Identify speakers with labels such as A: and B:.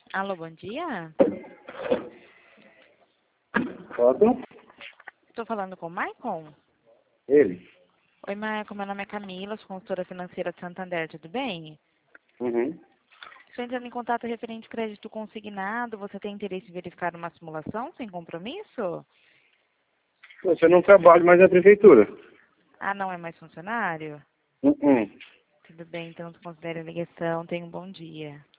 A: Alô, bom dia.
B: Foto?
A: Estou falando com o Maicon?
B: Ele.
A: Oi, Maicon, meu nome é Camila, sou consultora financeira de Santander, tudo bem?
B: Uhum.
A: Estou entrando em contato referente ao crédito consignado. Você tem interesse em verificar uma simulação sem compromisso?
B: Você não trabalha mais na prefeitura.
A: Ah, não é mais funcionário?
B: Uhum.
A: Tudo bem, então considere a ligação. Tenha um bom dia.